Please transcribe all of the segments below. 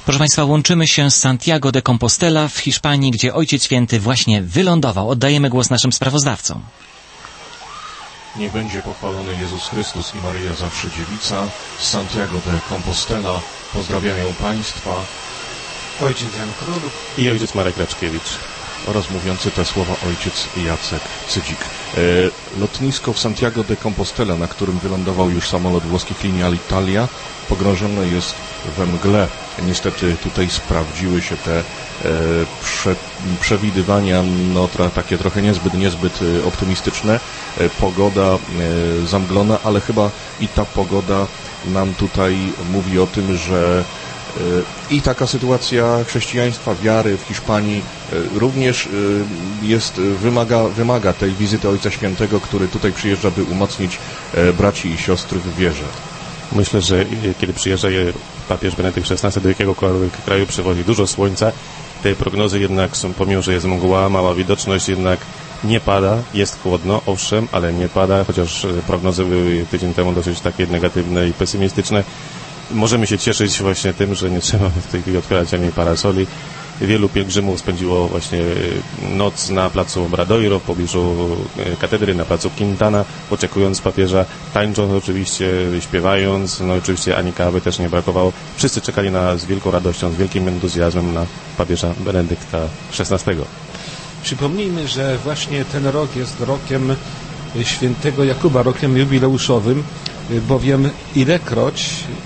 Proszę Państwa, łączymy się z Santiago de Compostela w Hiszpanii, gdzie Ojciec Święty właśnie wylądował. Oddajemy głos naszym sprawozdawcom. Niech będzie pochwalony Jezus Chrystus i Maryja Zawsze Dziewica. Z Santiago de Compostela pozdrawiają Państwa ojciec Jan Królów i ojciec Marek Raczkiewicz oraz mówiący te słowa ojciec Jacek Cydzik. Lotnisko w Santiago de Compostela, na którym wylądował już samolot włoskich linii Alitalia, pogrążone jest we mgle. Niestety tutaj sprawdziły się te przewidywania, takie trochę niezbyt optymistyczne. Pogoda zamglona, ale chyba i ta pogoda nam tutaj mówi o tym, że i taka sytuacja chrześcijaństwa, wiary w Hiszpanii również wymaga tej wizyty Ojca Świętego, który tutaj przyjeżdża, by umocnić braci i siostry w wierze. Myślę, że kiedy przyjeżdża papież Benedykt XVI do jakiegokolwiek kraju, przywozi dużo słońca. Te prognozy jednak są, pomimo że jest mgła, mała widoczność, jednak nie pada, jest chłodno, owszem, ale nie pada, chociaż prognozy były tydzień temu dosyć takie negatywne i pesymistyczne. Możemy się cieszyć właśnie tym, że nie trzeba w tej chwili otwierać ani parasoli. Wielu pielgrzymów spędziło właśnie noc na placu Obradoiro, w pobliżu katedry, na placu Quintana, oczekując papieża, tańcząc oczywiście, śpiewając, no oczywiście ani kawy też nie brakowało. Wszyscy czekali z wielką radością, z wielkim entuzjazmem na papieża Benedykta XVI. Przypomnijmy, że właśnie ten rok jest rokiem świętego Jakuba, rokiem jubileuszowym, bowiem ilekroć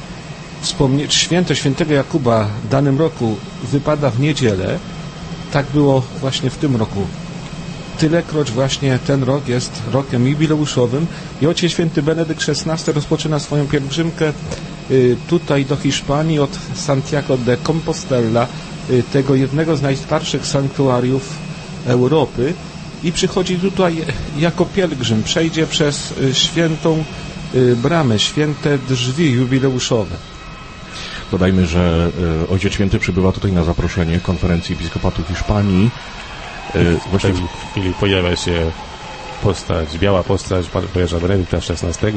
święto świętego Jakuba w danym roku wypada w niedzielę, tak było właśnie w tym roku. Tylekroć właśnie ten rok jest rokiem jubileuszowym i Ojciec Święty Benedykt XVI rozpoczyna swoją pielgrzymkę tutaj do Hiszpanii od Santiago de Compostela, tego jednego z najstarszych sanktuariów Europy, i przychodzi tutaj jako pielgrzym, przejdzie przez świętą bramę, święte drzwi jubileuszowe. Dodajmy, że Ojciec Święty przybywa tutaj na zaproszenie Konferencji Episkopatu Hiszpanii. W tej chwili pojawia się biała postać papieża Benedykta XVI.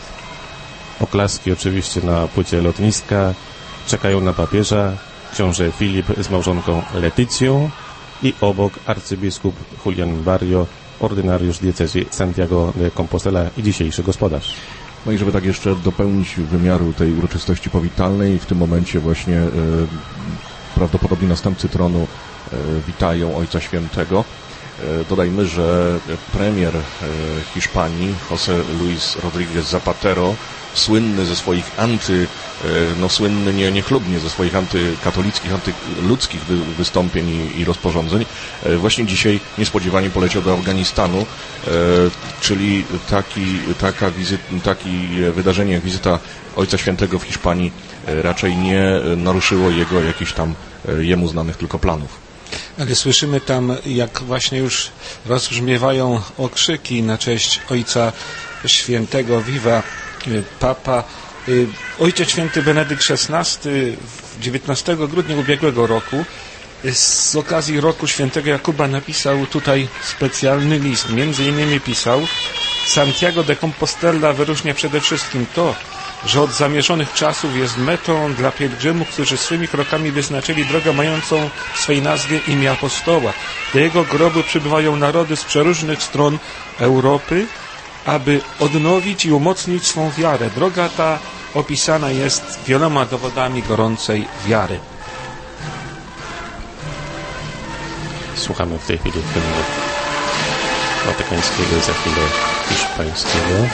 Oklaski oczywiście na płycie lotniska. Czekają na papieża książę Filip z małżonką Letycją i obok arcybiskup Julian Barrio, ordynariusz diecezji Santiago de Compostela i dzisiejszy gospodarz. No i żeby tak jeszcze dopełnić wymiaru tej uroczystości powitalnej, w tym momencie właśnie prawdopodobnie następcy tronu witają Ojca Świętego. Dodajmy, że premier Hiszpanii, José Luis Rodríguez Zapatero, słynny ze swoich słynny niechlubnie ze swoich antykatolickich, antyludzkich wystąpień i rozporządzeń, właśnie dzisiaj niespodziewanie poleciał do Afganistanu, czyli takie wydarzenie jak wizyta Ojca Świętego w Hiszpanii raczej nie naruszyło jego jakichś tam jemu znanych tylko planów. Ale słyszymy tam, jak właśnie już rozbrzmiewają okrzyki na cześć Ojca Świętego, Viva Papa. Ojciec Święty Benedykt XVI 19 grudnia ubiegłego roku z okazji roku Świętego Jakuba napisał tutaj specjalny list. Między innymi pisał: Santiago de Compostela wyróżnia przede wszystkim to, że od zamierzonych czasów jest metą dla pielgrzymów, którzy swymi krokami wyznaczyli drogę mającą w swej nazwie imię apostoła. Do jego grobu przybywają narody z przeróżnych stron Europy, aby odnowić i umocnić swą wiarę. Droga ta opisana jest wieloma dowodami gorącej wiary. Słuchamy w tej chwili hymnu watykańskiego, za chwilę hiszpańskiego.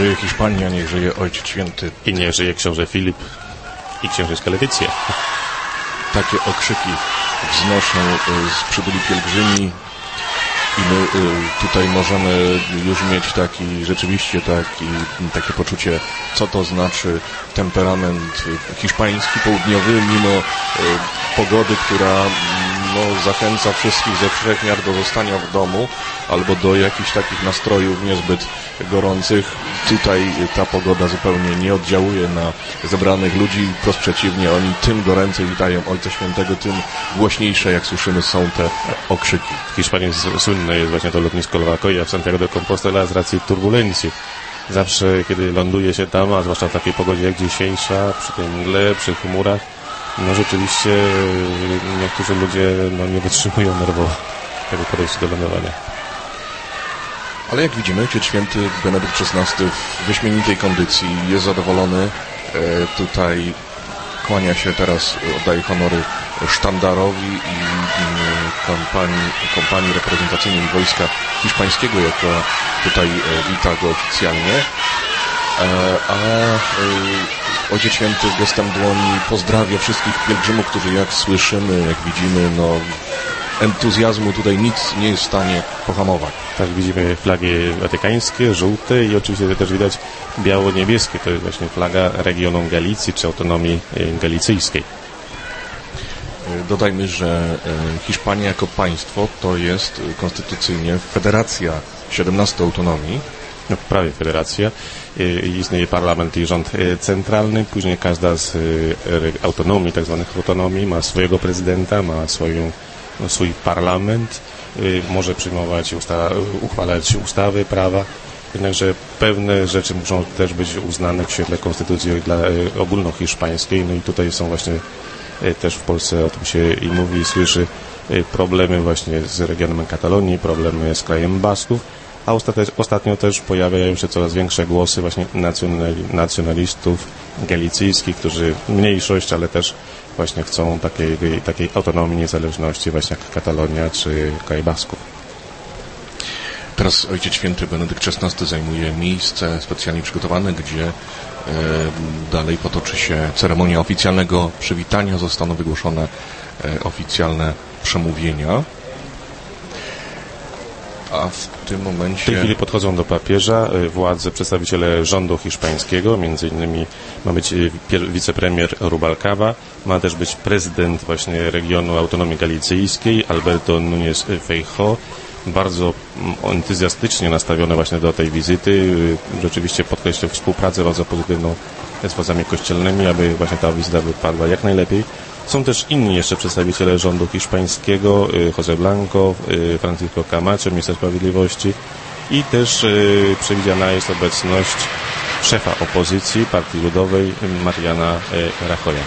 żyje Hiszpania, niech żyje Ojciec Święty. I niech żyje książę Filip i księżyska Letycja. Takie okrzyki wznoszą przybyli pielgrzymi i my tutaj możemy już mieć rzeczywiście takie poczucie, co to znaczy temperament hiszpański, południowy, mimo pogody, która zachęca wszystkich ze wszech miar do zostania w domu albo do jakichś takich nastrojów niezbyt gorących. Tutaj ta pogoda zupełnie nie oddziałuje na zebranych ludzi, wprost przeciwnie, oni tym goręcej witają Ojca Świętego, tym głośniejsze, jak słyszymy, są te okrzyki. W Hiszpanii słynne jest właśnie to lotnisko Lovacoya w Santiago de Compostela z racji turbulencji. Zawsze, kiedy ląduje się tam, a zwłaszcza w takiej pogodzie jak dzisiejsza, przy tej mgle, przy chmurach, rzeczywiście niektórzy ludzie nie wytrzymują nerwowo tego podejścia do lądowania. Ale jak widzimy, Ojciec Święty Benedykt XVI w wyśmienitej kondycji, jest zadowolony. Tutaj kłania się teraz, oddaje honory sztandarowi i kompanii reprezentacyjnej wojska hiszpańskiego, jaka tutaj wita go oficjalnie. A Ojciec Święty gestem dłoni pozdrawia wszystkich pielgrzymów, którzy, jak słyszymy, jak widzimy, entuzjazmu tutaj nic nie jest w stanie pohamować. Tak, widzimy flagi watykańskie, żółte i oczywiście też widać biało-niebieskie. To jest właśnie flaga regionu Galicji czy autonomii galicyjskiej. Dodajmy, że Hiszpania jako państwo to jest konstytucyjnie federacja 17 autonomii. Prawie federacja. Istnieje parlament i rząd centralny. Później każda z autonomii, tak zwanych autonomii, ma swojego prezydenta, ma swój parlament, może przyjmować, uchwalać ustawy, prawa. Jednakże pewne rzeczy muszą też być uznane w świetle konstytucji ogólnohiszpańskiej. No i tutaj są właśnie też w Polsce, o tym się i mówi i słyszy, problemy właśnie z regionem Katalonii, problemy z krajem Basków, a ostatnio też pojawiają się coraz większe głosy właśnie nacjonalistów galicyjskich, którzy mniejszość, ale też właśnie chcą takiej autonomii, niezależności właśnie jak Katalonia czy kraj Basków. Teraz Ojciec Święty Benedykt XVI zajmuje miejsce specjalnie przygotowane, gdzie dalej potoczy się ceremonia oficjalnego przywitania, zostaną wygłoszone oficjalne przemówienia. A w tym momencie... W tej chwili podchodzą do papieża przedstawiciele rządu hiszpańskiego, między innymi ma być wicepremier Rubalcaba, ma też być prezydent właśnie regionu autonomii galicyjskiej, Alberto Núñez Feijóo, bardzo entuzjastycznie nastawione właśnie do tej wizyty. Rzeczywiście podkreśla współpracę bardzo pozytywną z władzami kościelnymi, aby właśnie ta wizyta wypadła jak najlepiej. Są też inni jeszcze przedstawiciele rządu hiszpańskiego, José Blanco, Francisco Camacho, minister sprawiedliwości i też przewidziana jest obecność szefa opozycji Partii Ludowej Mariana Rajoya.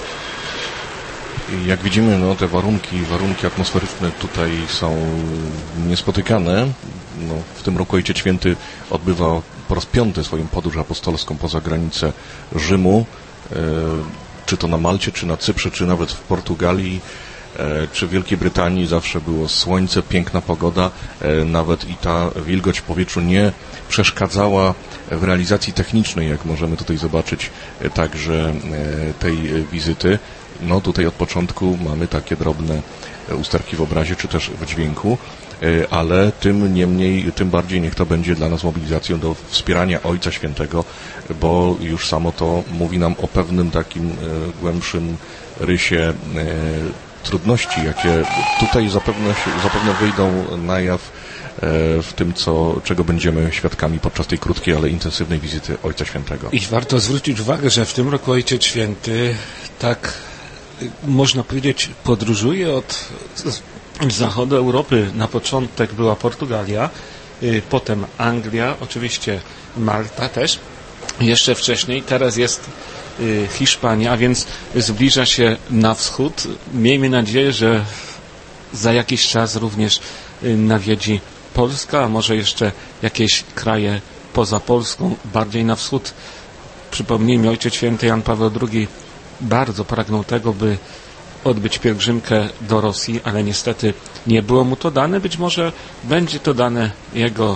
Jak widzimy, te warunki atmosferyczne tutaj są niespotykane. W tym roku Ojciec Święty odbywa po raz 5. swoją podróż apostolską poza granicę Rzymu, czy to na Malcie, czy na Cyprze, czy nawet w Portugalii, czy w Wielkiej Brytanii. Zawsze było słońce, piękna pogoda, nawet i ta wilgoć w powietrzu nie przeszkadzała w realizacji technicznej, jak możemy tutaj zobaczyć także tej wizyty. Tutaj od początku mamy takie drobne usterki w obrazie, czy też w dźwięku, ale tym niemniej, tym bardziej niech to będzie dla nas mobilizacją do wspierania Ojca Świętego, bo już samo to mówi nam o pewnym takim głębszym rysie trudności, jakie tutaj zapewne wyjdą na jaw w tym, czego będziemy świadkami podczas tej krótkiej, ale intensywnej wizyty Ojca Świętego. I warto zwrócić uwagę, że w tym roku Ojciec Święty tak, można powiedzieć, podróżuje od zachodu Europy. Na początek była Portugalia, potem Anglia, oczywiście Malta też, jeszcze wcześniej, teraz jest Hiszpania, a więc zbliża się na wschód. Miejmy nadzieję, że za jakiś czas również nawiedzi Polska, a może jeszcze jakieś kraje poza Polską, bardziej na wschód. Przypomnijmy, Ojciec Święty Jan Paweł II bardzo pragnął tego, by odbyć pielgrzymkę do Rosji, ale niestety nie było mu to dane. Być może będzie to dane jego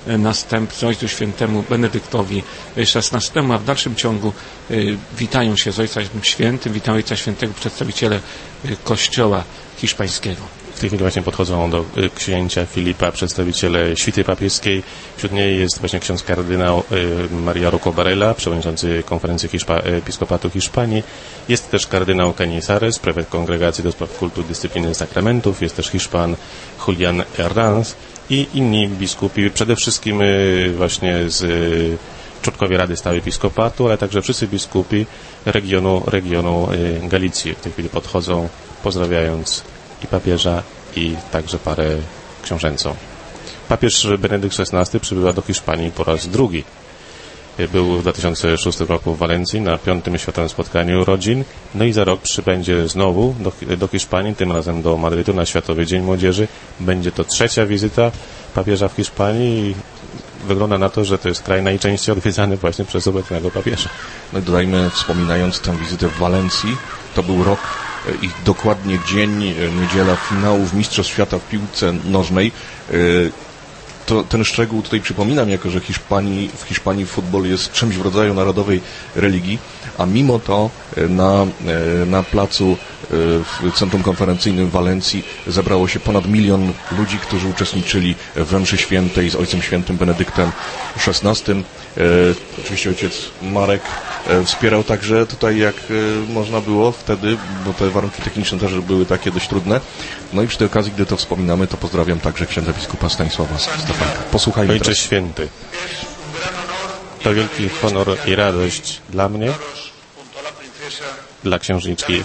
następcy, Ojcu Świętemu Benedyktowi XVI, a w dalszym ciągu witają się z Ojcem Świętym, witają Ojca Świętego przedstawiciele Kościoła hiszpańskiego. W tej chwili właśnie podchodzą do księcia Filipa przedstawiciele świty papieskiej. Wśród niej jest właśnie ksiądz kardynał Maria Rocco Varela, przewodniczący konferencji Episkopatu Hiszpanii. Jest też kardynał Cañizares, prefekt Kongregacji do Spraw Kultu, Dyscypliny i Sakramentów. Jest też Hiszpan Julian Herranz i inni biskupi, przede wszystkim właśnie z członkowie Rady Stałej Episkopatu, ale także wszyscy biskupi regionu Galicji. W tej chwili podchodzą, pozdrawiając i papieża, i także parę książęcą. Papież Benedykt XVI przybywa do Hiszpanii po raz drugi. Był w 2006 roku w Walencji na 5. Światowym Spotkaniu Rodzin, no i za rok przybędzie znowu do Hiszpanii, tym razem do Madrytu na Światowy Dzień Młodzieży. Będzie to 3. wizyta papieża w Hiszpanii i wygląda na to, że to jest kraj najczęściej odwiedzany właśnie przez obecnego papieża. No i dodajmy, wspominając tę wizytę w Walencji, to był rok i dokładnie dzień, niedziela finałów Mistrzostw Świata w piłce nożnej. Ten szczegół tutaj przypominam, jako że w Hiszpanii futbol jest czymś w rodzaju narodowej religii, a mimo to na placu w Centrum Konferencyjnym w Walencji zebrało się ponad 1 milion ludzi, którzy uczestniczyli we mszy świętej z Ojcem Świętym Benedyktem XVI. Oczywiście ojciec Marek wspierał także tutaj, jak można było wtedy, bo te warunki techniczne też były takie dość trudne. No i przy tej okazji, gdy to wspominamy, to pozdrawiam także księdza biskupa Stanisława Stefanka. Posłuchajmy Ojcze teraz. Święty, to wielki honor i radość dla mnie, dla księżniczki,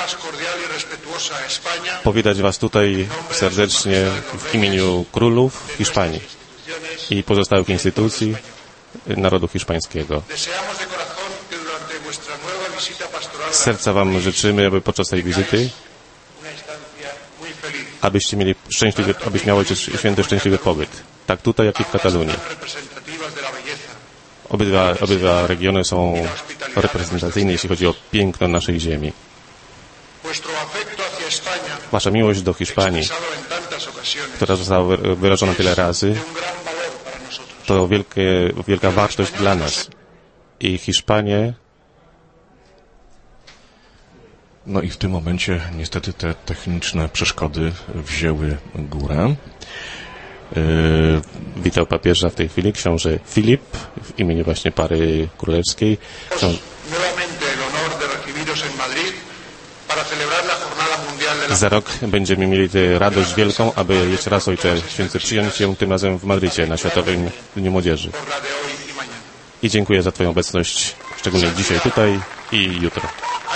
powitać Was tutaj serdecznie w imieniu królów Hiszpanii i pozostałych instytucji narodu hiszpańskiego. Z serca Wam życzymy, aby podczas tej wizyty abyście miał Ojciec Święty szczęśliwy pobyt, tak tutaj, jak i w Katalunii. Obydwa regiony są reprezentacyjne, jeśli chodzi o piękno naszej ziemi. Wasza miłość do Hiszpanii, która została wyrażona tyle razy, to wielka wartość dla nas. I Hiszpanię. No i w tym momencie niestety te techniczne przeszkody wzięły górę. Witał papieża w tej chwili książę Filip w imieniu właśnie pary królewskiej. Za rok będziemy mieli tę radość wielką, aby jeszcze raz Ojcze Święty przyjąć ją tym razem w Madrycie na Światowym Dniu Młodzieży. I dziękuję za Twoją obecność, szczególnie dzisiaj tutaj i jutro.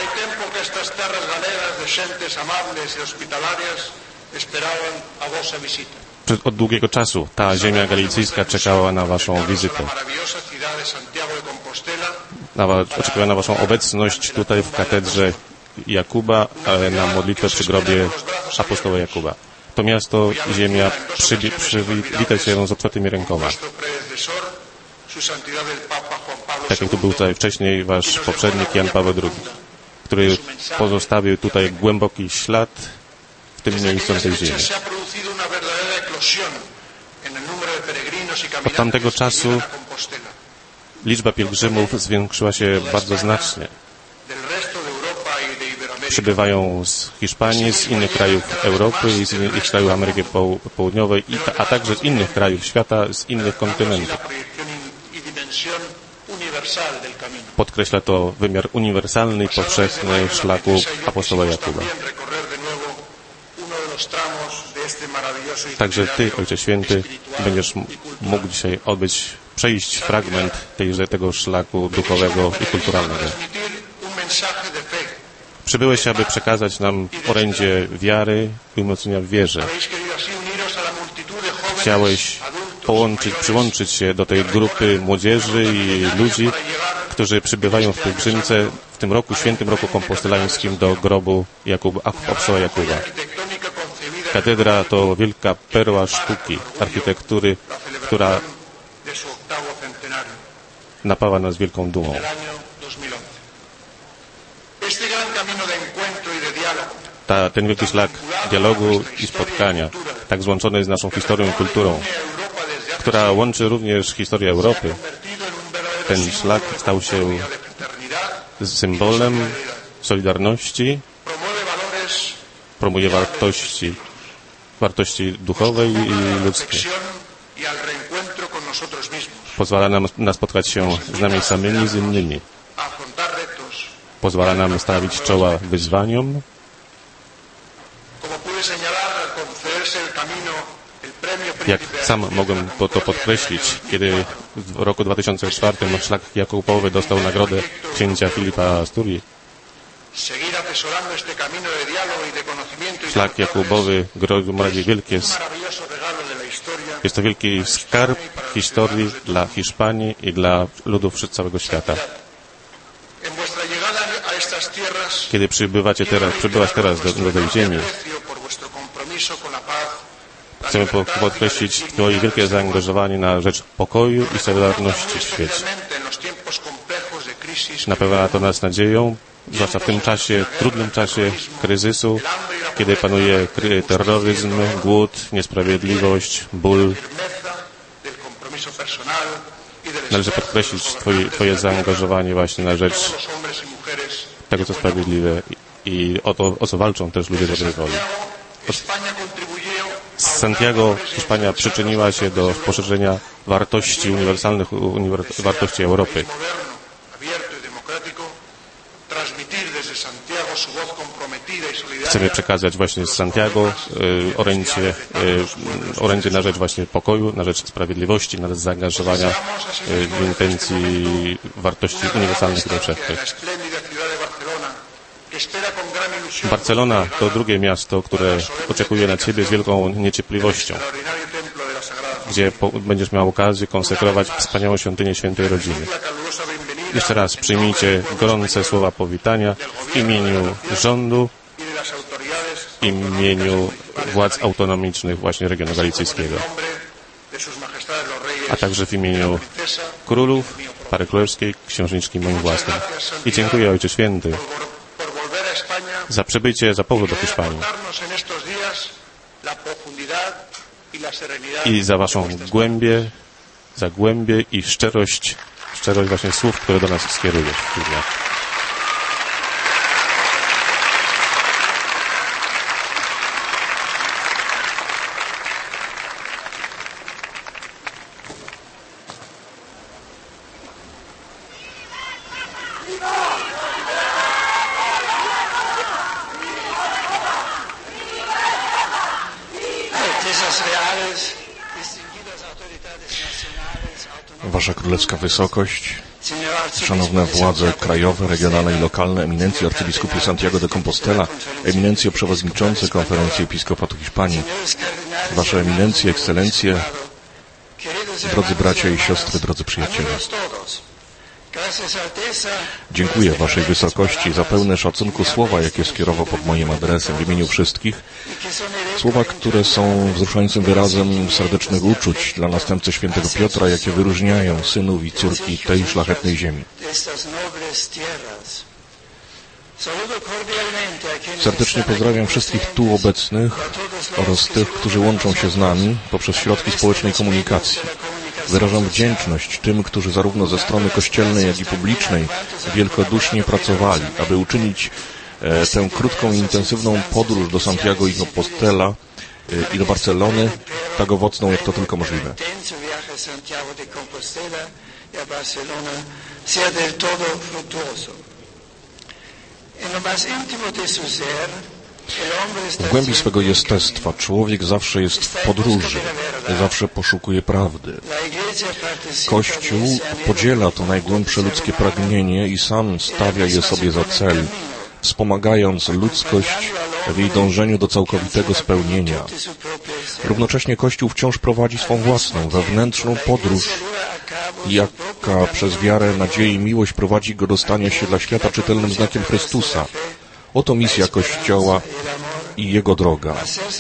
Od długiego czasu ta ziemia galicyjska czekała na Waszą wizytę. Oczekiwała na Waszą obecność tutaj w katedrze Jakuba, ale na modlitwę przy grobie apostoła Jakuba. To miasto, ziemia przywita się z otwartymi rękoma. Tak jak tu był tutaj wcześniej Wasz poprzednik Jan Paweł II, który pozostawił tutaj głęboki ślad w tym miejscu na tej ziemi. Od tamtego czasu liczba pielgrzymów zwiększyła się bardzo znacznie. Przybywają z Hiszpanii, z innych krajów Europy i z innych krajów Ameryki Południowej, a także z innych krajów świata, z innych kontynentów. Podkreśla to wymiar uniwersalny i powszechny szlaku apostoła Jakuba. Także Ty, Ojcze Święty, będziesz mógł dzisiaj przejść fragment tego szlaku duchowego i kulturalnego. Przybyłeś, aby przekazać nam orędzie wiary i umocnienia w wierze. Chciałeś przyłączyć się do tej grupy młodzieży i ludzi, którzy przybywają w pielgrzymce w tym roku, świętym roku kompostelańskim do grobu apostoła Jakuba. Katedra to wielka perła sztuki, architektury, która napawa nas wielką dumą. Ten wielki szlak dialogu i spotkania, tak złączony z naszą historią i kulturą, która łączy również historię Europy. Ten szlak stał się symbolem solidarności, promuje wartości duchowe i ludzkie. Pozwala nam spotkać się z nami samymi, z innymi. Pozwala nam stawić czoła wyzwaniom. Jak sam mogłem to podkreślić, kiedy w roku 2004 szlak Jakubowy dostał nagrodę księcia Filipa Asturii. Szlak Jakubowy groził Morawie Wielkie. Jest to wielki skarb historii dla Hiszpanii i dla ludów całego świata. Kiedy przybywasz teraz do tej ziemi, chcemy podkreślić Twoje wielkie zaangażowanie na rzecz pokoju i solidarności w świecie. Napełnia to nas nadzieją, zwłaszcza w tym czasie, trudnym czasie kryzysu, kiedy panuje terroryzm, głód, niesprawiedliwość, ból. Należy podkreślić Twoje zaangażowanie właśnie na rzecz tego, co sprawiedliwe i o co walczą też ludzie dobrej woli. Z Santiago Hiszpania przyczyniła się do poszerzenia wartości uniwersalnych, wartości Europy. Chcemy przekazać właśnie z Santiago orędzie na rzecz właśnie pokoju, na rzecz sprawiedliwości, na rzecz zaangażowania w intencji wartości uniwersalnych i powszechnych. Barcelona to drugie miasto, które oczekuje na Ciebie z wielką niecierpliwością, gdzie będziesz miał okazję konsekrować wspaniałą świątynię Świętej Rodziny. Jeszcze raz przyjmijcie gorące słowa powitania w imieniu rządu, w imieniu władz autonomicznych właśnie regionu galicyjskiego, a także w imieniu królów, pary królewskiej, księżniczki moim własnym. I dziękuję Ojcze Święty za przybycie, za powrót do Hiszpanii i za Waszą głębię i szczerość właśnie słów, które do nas skierujesz w tych dniach. Wasza Królewska Wysokość, szanowne władze krajowe, regionalne i lokalne, eminencje arcybiskupie Santiago de Compostela, eminencje przewodniczące Konferencji Episkopatu Hiszpanii, Wasze eminencje, ekscelencje, drodzy bracia i siostry, drodzy przyjaciele. Dziękuję Waszej Wysokości za pełne szacunku słowa, jakie skierował pod moim adresem w imieniu wszystkich. Słowa, które są wzruszającym wyrazem serdecznych uczuć dla następcy świętego Piotra, jakie wyróżniają synów i córki tej szlachetnej ziemi. Serdecznie pozdrawiam wszystkich tu obecnych oraz tych, którzy łączą się z nami poprzez środki społecznej komunikacji. Wyrażam wdzięczność tym, którzy zarówno ze strony kościelnej, jak i publicznej wielkodusznie pracowali, aby uczynić tę krótką i intensywną podróż do Santiago i Compostela i do Barcelony tak owocną, jak to tylko możliwe. W głębi swego jestestwa człowiek zawsze jest w podróży, zawsze poszukuje prawdy. Kościół podziela to najgłębsze ludzkie pragnienie i sam stawia je sobie za cel, wspomagając ludzkość w jej dążeniu do całkowitego spełnienia. Równocześnie Kościół wciąż prowadzi swą własną, wewnętrzną podróż, jaka przez wiarę, nadzieję i miłość prowadzi go do stania się dla świata czytelnym znakiem Chrystusa. Oto misja Kościoła i Jego droga.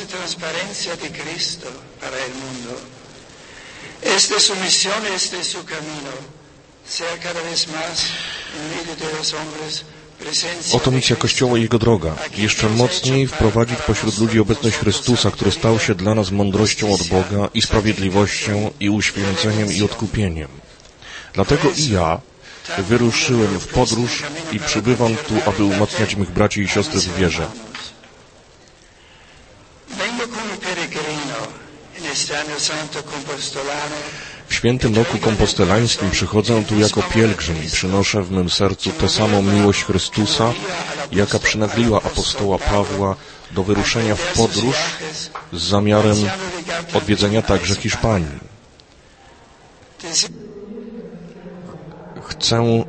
Esta es su misión, este es su camino. Sea cada vez más en medio de los hombres Oto misja Kościoła i Jego droga. Jeszcze mocniej wprowadzić pośród ludzi obecność Chrystusa, który stał się dla nas mądrością od Boga i sprawiedliwością i uświęceniem i odkupieniem. Dlatego i ja wyruszyłem w podróż i przybywam tu, aby umacniać mych braci i siostry w wierze. W świętym roku kompostelańskim przychodzę tu jako pielgrzym i przynoszę w mym sercu tę samą miłość Chrystusa, jaka przynagliła apostoła Pawła do wyruszenia w podróż z zamiarem odwiedzenia także Hiszpanii. Chcę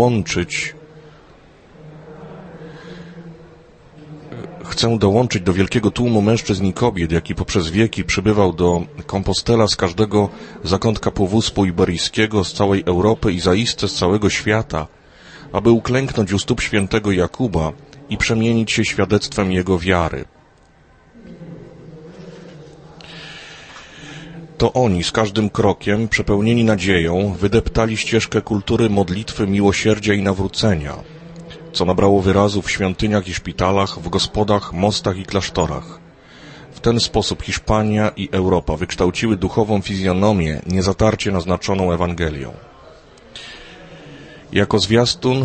dołączyć do wielkiego tłumu mężczyzn i kobiet, jaki poprzez wieki przybywał do Kompostela z każdego zakątka Półwyspu Iberyjskiego, z całej Europy i zaiste z całego świata, aby uklęknąć u stóp świętego Jakuba i przemienić się świadectwem jego wiary. To oni z każdym krokiem, przepełnieni nadzieją, wydeptali ścieżkę kultury modlitwy, miłosierdzia i nawrócenia, co nabrało wyrazu w świątyniach i szpitalach, w gospodach, mostach i klasztorach. W ten sposób Hiszpania i Europa wykształciły duchową fizjonomię, niezatarcie naznaczoną Ewangelią. Jako zwiastun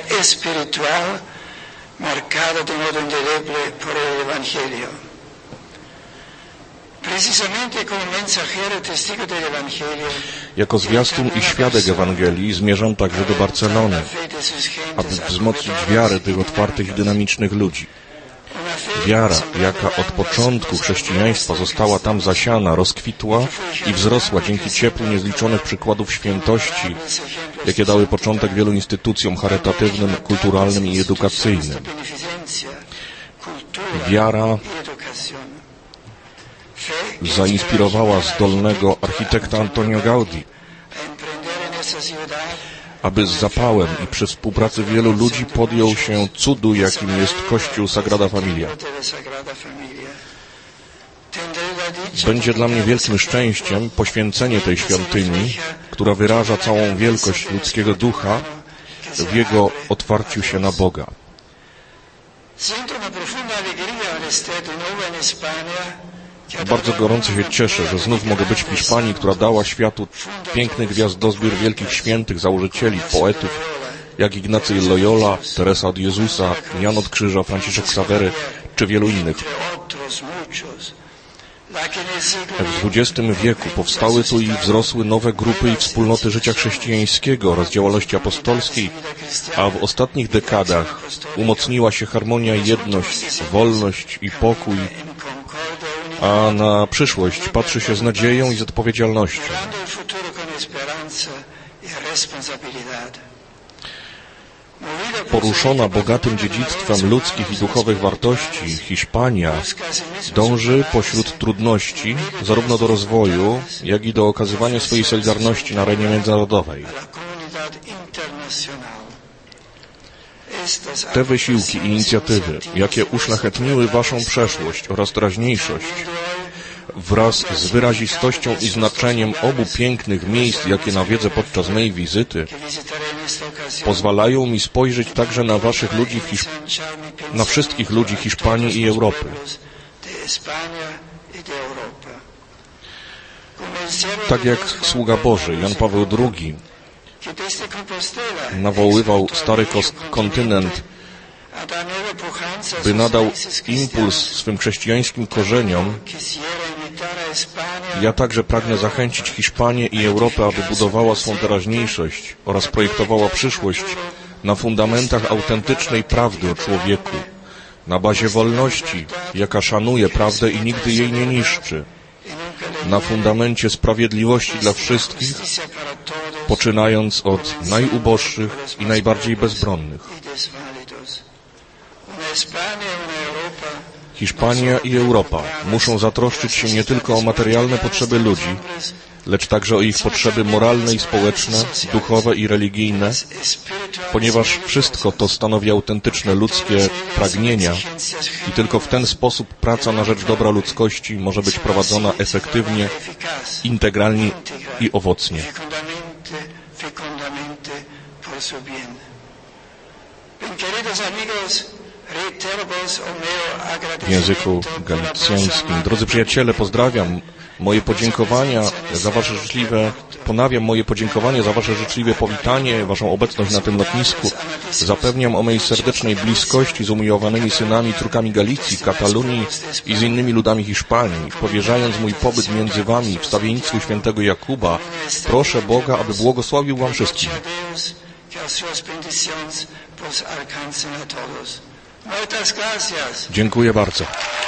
i świadek Ewangelii zmierzam także do Barcelony, aby wzmocnić wiarę tych otwartych i dynamicznych ludzi. Wiara, jaka od początku chrześcijaństwa została tam zasiana, rozkwitła i wzrosła dzięki ciepłu niezliczonych przykładów świętości, jakie dały początek wielu instytucjom charytatywnym, kulturalnym i edukacyjnym. Wiara zainspirowała zdolnego architekta Antonio Gaudí, aby z zapałem i przy współpracy wielu ludzi podjął się cudu, jakim jest Kościół Sagrada Familia. Będzie dla mnie wielkim szczęściem poświęcenie tej świątyni, która wyraża całą wielkość ludzkiego ducha w jego otwarciu się na Boga. Bardzo gorąco się cieszę, że znów mogę być w Hiszpanii, która dała światu piękny gwiazdozbiór wielkich świętych, założycieli, poetów, jak Ignacy Loyola, Teresa od Jezusa, Jan od Krzyża, Franciszek Xavery, czy wielu innych. W XX wieku powstały tu i wzrosły nowe grupy i wspólnoty życia chrześcijańskiego oraz działalności apostolskiej, a w ostatnich dekadach umocniła się harmonia i jedność, wolność i pokój, a na przyszłość patrzy się z nadzieją i z odpowiedzialnością. Poruszona bogatym dziedzictwem ludzkich i duchowych wartości, Hiszpania dąży pośród trudności zarówno do rozwoju, jak i do okazywania swojej solidarności na arenie międzynarodowej. Te wysiłki i inicjatywy, jakie uszlachetniły waszą przeszłość oraz teraźniejszość, wraz z wyrazistością i znaczeniem obu pięknych miejsc, jakie nawiedzę podczas mej wizyty, pozwalają mi spojrzeć także na waszych ludzi na wszystkich ludzi Hiszpanii i Europy. Tak jak sługa Boży Jan Paweł II nawoływał stary kontynent, by nadał impuls swym chrześcijańskim korzeniom, ja także pragnę zachęcić Hiszpanię i Europę, aby budowała swą teraźniejszość oraz projektowała przyszłość na fundamentach autentycznej prawdy o człowieku, na bazie wolności, jaka szanuje prawdę i nigdy jej nie niszczy, na fundamencie sprawiedliwości dla wszystkich, poczynając od najuboższych i najbardziej bezbronnych. Hiszpania i Europa muszą zatroszczyć się nie tylko o materialne potrzeby ludzi, lecz także o ich potrzeby moralne i społeczne, duchowe i religijne, ponieważ wszystko to stanowi autentyczne ludzkie pragnienia i tylko w ten sposób praca na rzecz dobra ludzkości może być prowadzona efektywnie, integralnie i owocnie. w języku galicjańskim. Drodzy przyjaciele, pozdrawiam. Ponawiam moje podziękowanie za Wasze życzliwe powitanie, Waszą obecność na tym lotnisku. Zapewniam o mojej serdecznej bliskości z umiłowanymi synami, córkami Galicji, Katalunii i z innymi ludami Hiszpanii. Powierzając mój pobyt między Wami wstawiennictwu świętego Jakuba, proszę Boga, aby błogosławił Wam wszystkim. Dziękuję bardzo.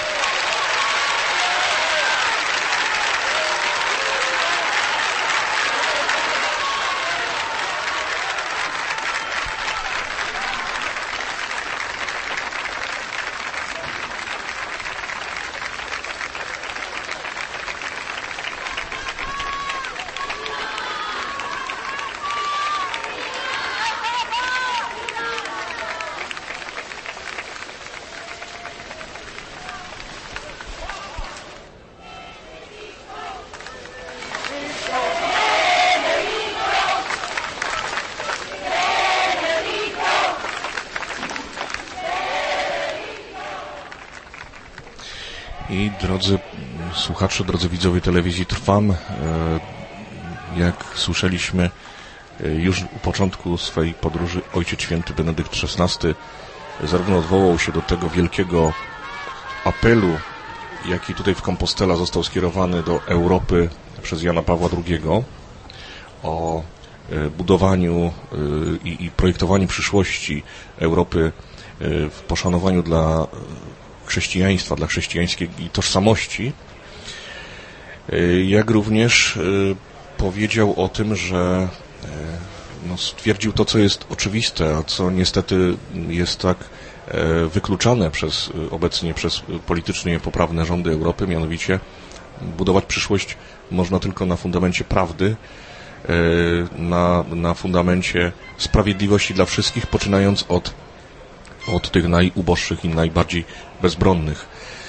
I drodzy słuchacze, drodzy widzowie telewizji Trwam, jak słyszeliśmy już u początku swej podróży, Ojciec Święty Benedykt XVI zarówno odwołał się do tego wielkiego apelu, jaki tutaj w Compostela został skierowany do Europy przez Jana Pawła II o budowaniu i projektowaniu przyszłości Europy w poszanowaniu dla chrześcijaństwa, dla chrześcijańskiej tożsamości, jak również powiedział o tym, że stwierdził to, co jest oczywiste, a co niestety jest tak wykluczane obecnie przez politycznie poprawne rządy Europy, mianowicie budować przyszłość można tylko na fundamencie prawdy, na fundamencie sprawiedliwości dla wszystkich, poczynając od tych najuboższych i najbardziej bezbronnych.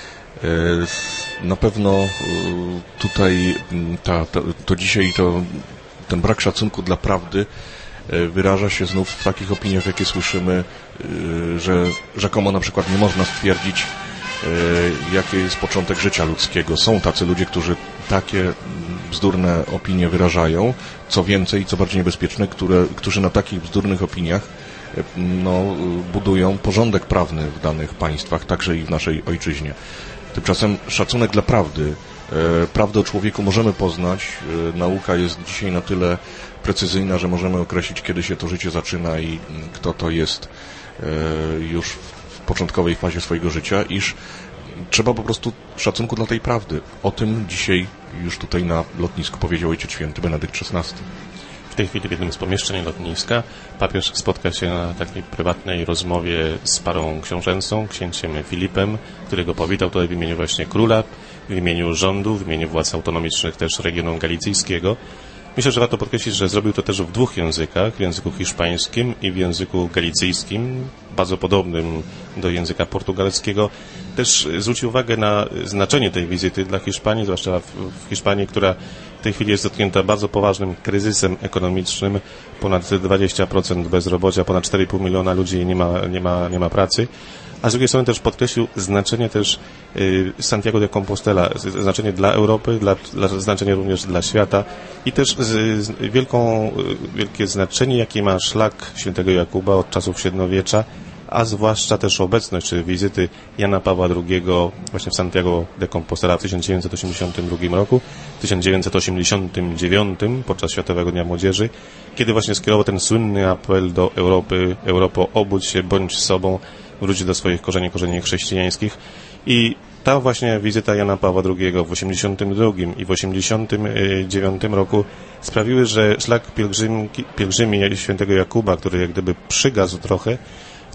Na pewno tutaj dzisiaj ten brak szacunku dla prawdy wyraża się znów w takich opiniach, jakie słyszymy, że rzekomo na przykład nie można stwierdzić, jaki jest początek życia ludzkiego. Są tacy ludzie, którzy takie bzdurne opinie wyrażają, co więcej, co bardziej niebezpieczne, którzy na takich bzdurnych opiniach budują porządek prawny w danych państwach, także i w naszej ojczyźnie. Tymczasem szacunek dla prawdy, prawdę o człowieku możemy poznać. Nauka jest dzisiaj na tyle precyzyjna, że możemy określić, kiedy się to życie zaczyna i kto to jest już w początkowej fazie swojego życia, iż trzeba po prostu szacunku dla tej prawdy. O tym dzisiaj już tutaj na lotnisku powiedział Ojciec Święty Benedykt XVI. W tej chwili w jednym z pomieszczeń lotniska papież spotka się na takiej prywatnej rozmowie z parą książęcą, księciem Filipem, którego powitał tutaj w imieniu właśnie króla, w imieniu rządu, w imieniu władz autonomicznych też regionu galicyjskiego. Myślę, że warto podkreślić, że zrobił to też w dwóch językach, w języku hiszpańskim i w języku galicyjskim, bardzo podobnym do języka portugalskiego. Też zwrócił uwagę na znaczenie tej wizyty dla Hiszpanii, zwłaszcza w Hiszpanii, która w tej chwili jest dotknięta bardzo poważnym kryzysem ekonomicznym, ponad 20% bezrobocia, ponad 4,5 miliona ludzi nie ma pracy. A z drugiej strony też podkreślił znaczenie też Santiago de Compostela, znaczenie dla Europy, znaczenie również dla świata i też wielkie znaczenie, jakie ma szlak świętego Jakuba od czasów średniowiecza, a zwłaszcza też obecność, czy wizyty Jana Pawła II właśnie w Santiago de Compostela w 1982 roku, w 1989 podczas Światowego Dnia Młodzieży, kiedy właśnie skierował ten słynny apel do Europy: Europo, obudź się, bądź sobą, wróć do swoich korzeni chrześcijańskich. I ta właśnie wizyta Jana Pawła II w 82 i w 89 roku sprawiły, że szlak pielgrzymi świętego Jakuba, który jak gdyby przygasł trochę, w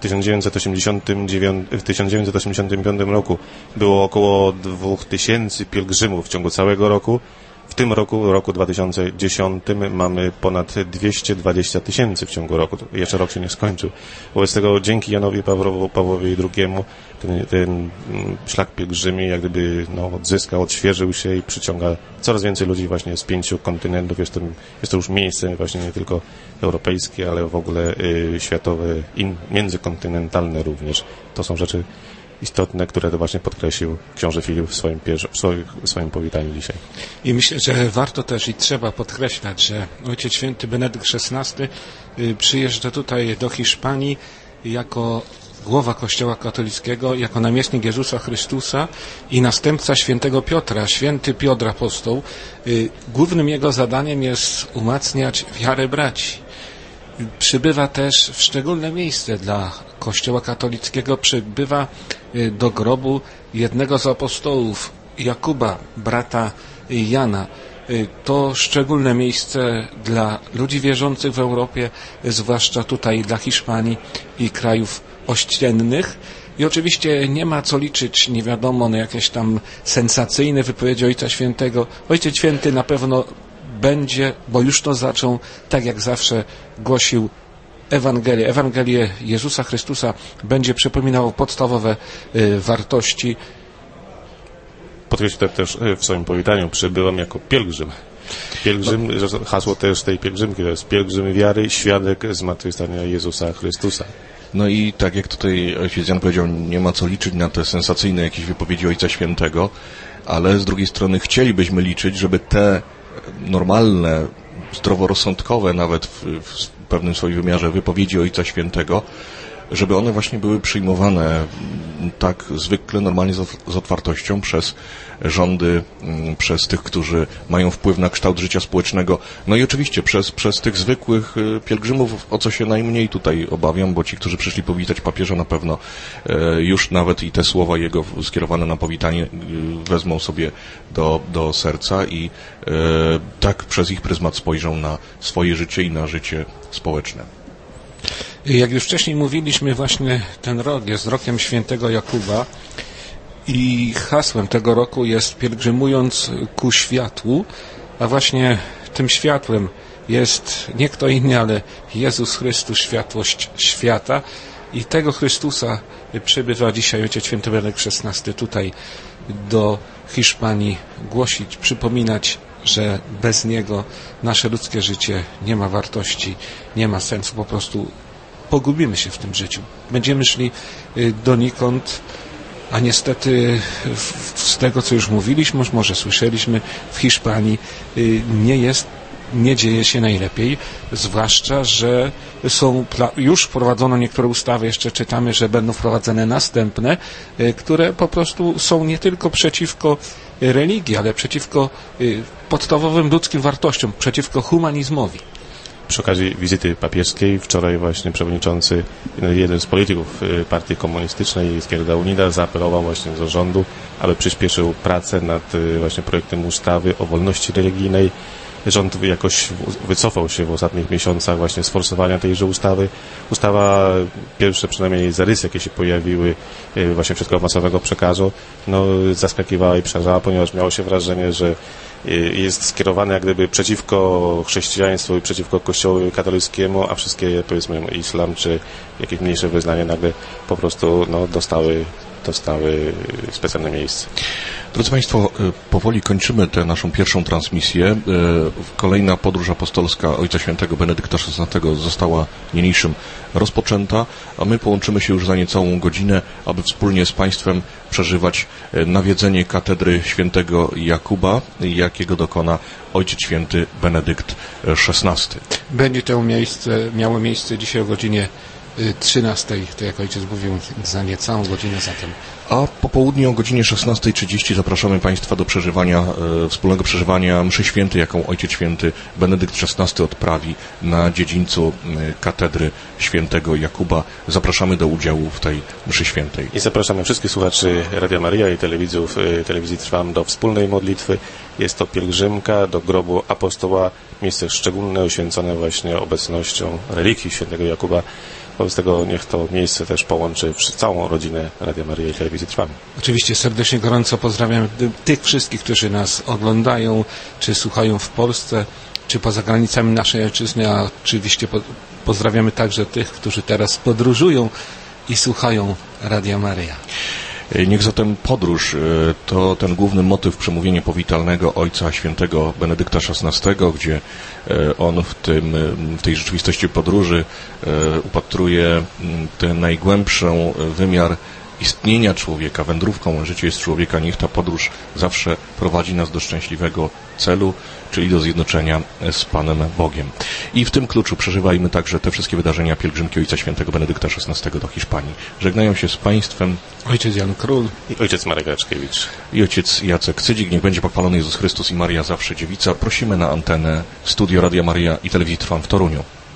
1985 roku było około 2000 pielgrzymów w ciągu całego roku. W tym roku 2010, mamy ponad 220 000 w ciągu roku. Jeszcze rok się nie skończył. Wobec tego dzięki Janowi Pawłowi II ten szlak pielgrzymi jak gdyby odzyskał, odświeżył się i przyciąga coraz więcej ludzi właśnie z 5 kontynentów. Jest to już miejsce właśnie nie tylko europejskie, ale w ogóle światowe i międzykontynentalne również. To są rzeczy istotne, które to właśnie podkreślił książę Filip w swoim powitaniu dzisiaj. I myślę, że warto też i trzeba podkreślać, że Ojciec Święty Benedykt XVI przyjeżdża tutaj do Hiszpanii jako głowa Kościoła katolickiego, jako namiestnik Jezusa Chrystusa i następca świętego Piotra. Święty Piotr Apostoł, głównym jego zadaniem jest umacniać wiarę braci. Przybywa też w szczególne miejsce dla Kościoła katolickiego, przybywa do grobu jednego z apostołów, Jakuba, brata Jana. To szczególne miejsce dla ludzi wierzących w Europie, zwłaszcza tutaj dla Hiszpanii i krajów ościennych. I oczywiście nie ma co liczyć, nie wiadomo, na jakieś tam sensacyjne wypowiedzi Ojca Świętego. Ojciec Święty na pewno będzie, bo już to zaczął, tak jak zawsze głosił Ewangelię Jezusa Chrystusa, będzie przypominało podstawowe wartości. Podkreślił też w swoim powitaniu, przybyłem jako pielgrzym. Pielgrzym, hasło też tej pielgrzymki, to jest pielgrzym wiary, świadek zmartwychwstania Jezusa Chrystusa. No i tak jak tutaj ojciec Jan powiedział, nie ma co liczyć na te sensacyjne jakieś wypowiedzi Ojca Świętego, ale z drugiej strony chcielibyśmy liczyć, żeby te normalne, zdroworozsądkowe nawet w pewnym swoim wymiarze wypowiedzi Ojca Świętego, żeby one właśnie były przyjmowane tak zwykle, normalnie z otwartością przez rządy, przez tych, którzy mają wpływ na kształt życia społecznego, no i oczywiście przez tych zwykłych pielgrzymów, o co się najmniej tutaj obawiam, bo ci, którzy przyszli powitać papieża, na pewno już nawet i te słowa jego skierowane na powitanie wezmą sobie do serca i tak przez ich pryzmat spojrzą na swoje życie i na życie społeczne. Jak już wcześniej mówiliśmy, właśnie ten rok jest rokiem świętego Jakuba i hasłem tego roku jest pielgrzymując ku światłu, a właśnie tym światłem jest nie kto inny, ale Jezus Chrystus, światłość świata i tego Chrystusa przybywa dzisiaj Ojciec Święty Benedykt XVI tutaj do Hiszpanii głosić, przypominać, że bez Niego nasze ludzkie życie nie ma wartości, nie ma sensu, po prostu pogubimy się w tym życiu. Będziemy szli donikąd, a niestety z tego, co już mówiliśmy, może słyszeliśmy, w Hiszpanii nie dzieje się najlepiej, zwłaszcza, że już wprowadzono niektóre ustawy, jeszcze czytamy, że będą wprowadzone następne, które po prostu są nie tylko przeciwko religii, ale przeciwko podstawowym ludzkim wartościom, przeciwko humanizmowi. Przy okazji wizyty papieskiej wczoraj właśnie przewodniczący, jeden z polityków partii komunistycznej Izquierda Unida zaapelował właśnie do rządu, aby przyspieszył pracę nad właśnie projektem ustawy o wolności religijnej. Rząd jakoś wycofał się w ostatnich miesiącach właśnie z forsowania tejże ustawy. Ustawa, pierwsze przynajmniej zarysy, jakie się pojawiły właśnie w środkach masowego przekazu, zaskakiwała i przerażała, ponieważ miało się wrażenie, że jest skierowane jak gdyby przeciwko chrześcijaństwu i przeciwko Kościołowi katolickiemu, a wszystkie, powiedzmy, islam czy jakieś mniejsze wyznania nagle po prostu dostały specjalne miejsce. Drodzy Państwo, powoli kończymy tę naszą pierwszą transmisję. Kolejna podróż apostolska Ojca Świętego Benedykta XVI została niniejszym rozpoczęta, a my połączymy się już za niecałą godzinę, aby wspólnie z Państwem przeżywać nawiedzenie katedry Świętego Jakuba, jakiego dokona Ojciec Święty Benedykt XVI. Będzie to miało miejsce dzisiaj o godzinie 13, to jak ojciec mówił, za niecałą godzinę zatem. A po południu o godzinie 16:30 zapraszamy Państwa do wspólnego przeżywania mszy świętej, jaką Ojciec Święty Benedykt XVI odprawi na dziedzińcu katedry Świętego Jakuba. Zapraszamy do udziału w tej mszy świętej. I zapraszamy wszystkich słuchaczy Radia Maryja i telewizji Trwam do wspólnej modlitwy. Jest to pielgrzymka do grobu apostoła, miejsce szczególne, uświęcone właśnie obecnością relikwi Świętego Jakuba. Wobec tego niech to miejsce też połączy całą rodzinę Radia Maryja i Telewizji Trwam. Oczywiście serdecznie, gorąco pozdrawiam tych wszystkich, którzy nas oglądają, czy słuchają w Polsce, czy poza granicami naszej ojczyzny, a oczywiście pozdrawiamy także tych, którzy teraz podróżują i słuchają Radia Maryja. Niech zatem podróż to ten główny motyw przemówienia powitalnego Ojca Świętego Benedykta XVI, gdzie on w tej rzeczywistości podróży upatruje ten najgłębszy wymiar istnienia człowieka, wędrówką życia jest człowieka. Niech ta podróż zawsze prowadzi nas do szczęśliwego celu, czyli do zjednoczenia z Panem Bogiem. I w tym kluczu przeżywajmy także te wszystkie wydarzenia pielgrzymki Ojca Świętego Benedykta XVI do Hiszpanii. Żegnają się z Państwem Ojciec Jan Król i ojciec Marek Raczkiewicz i ojciec Jacek Cydzik. Niech będzie pochwalony Jezus Chrystus i Maria zawsze Dziewica. Prosimy na antenę Studio Radia Maryja i Telewizji Trwam w Toruniu.